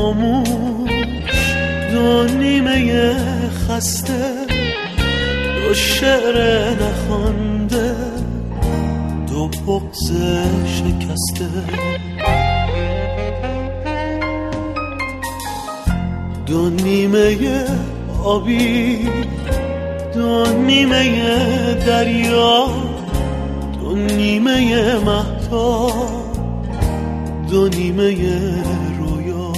خاموش، دو نیمه خسته، دو شعر نخوانده، دو بغض شکسته. دو نیمه آبی، دو نیمه دریا، دو نیمه مهتاب، دو نیمه رویا.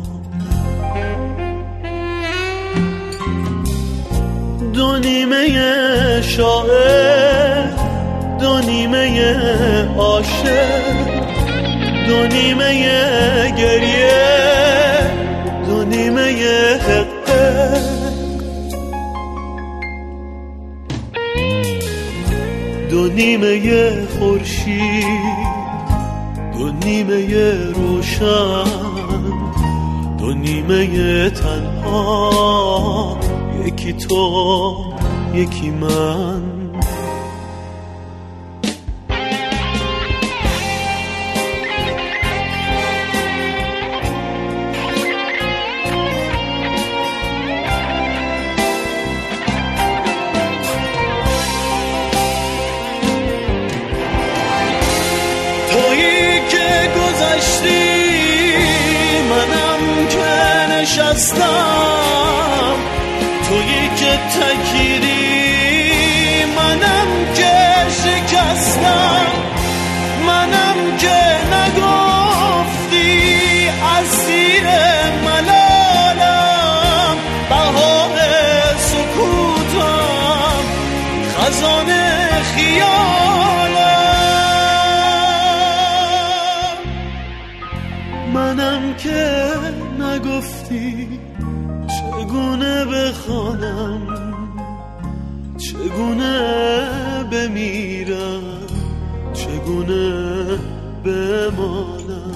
دو نیمه شاعر، دو نیمه عاشق، دو نیمه گریه، دو نیمه حقه. دو نیمه خورشید، دو نیمه روشن، دو نیمه تنها، یکی تو یکی من. منم که نشستم، تویی که تکیری، منم که شکستم، منم که نگفتی اسیر ملالم، بهار سکوتم، خزان خیالم. منم که نگفتی چگونه بخوانم، چگونه بمیرم، چگونه بمانم.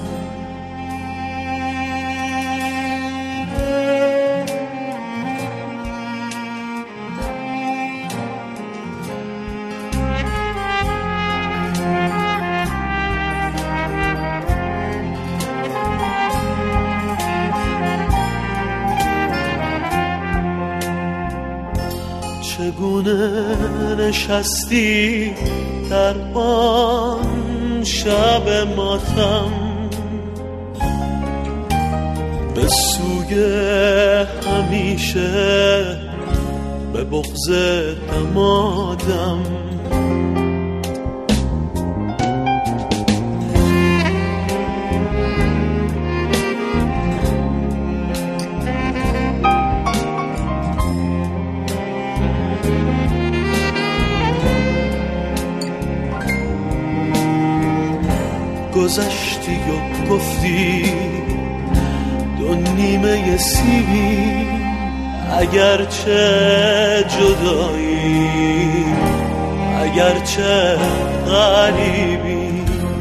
چگونه نشستی در آن شب ماتم، به سوی همیشه، به بغض دمادم. گذشتی و گفتی دو نیمه سیبی، اگرچه جدایی، اگرچه غریبی.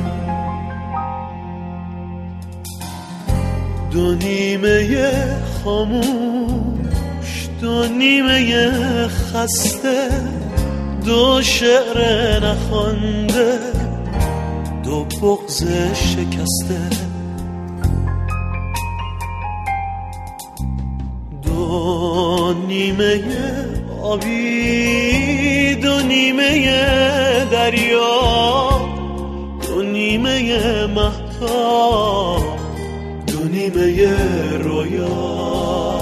دو نیمه خاموش، دو نیمه خسته، دو شعر نخوانده، دو بغض شکسته. دو نیمه آبی، دو نیمه دریا، دو نیمه مهتاب، دو نیمه رویا.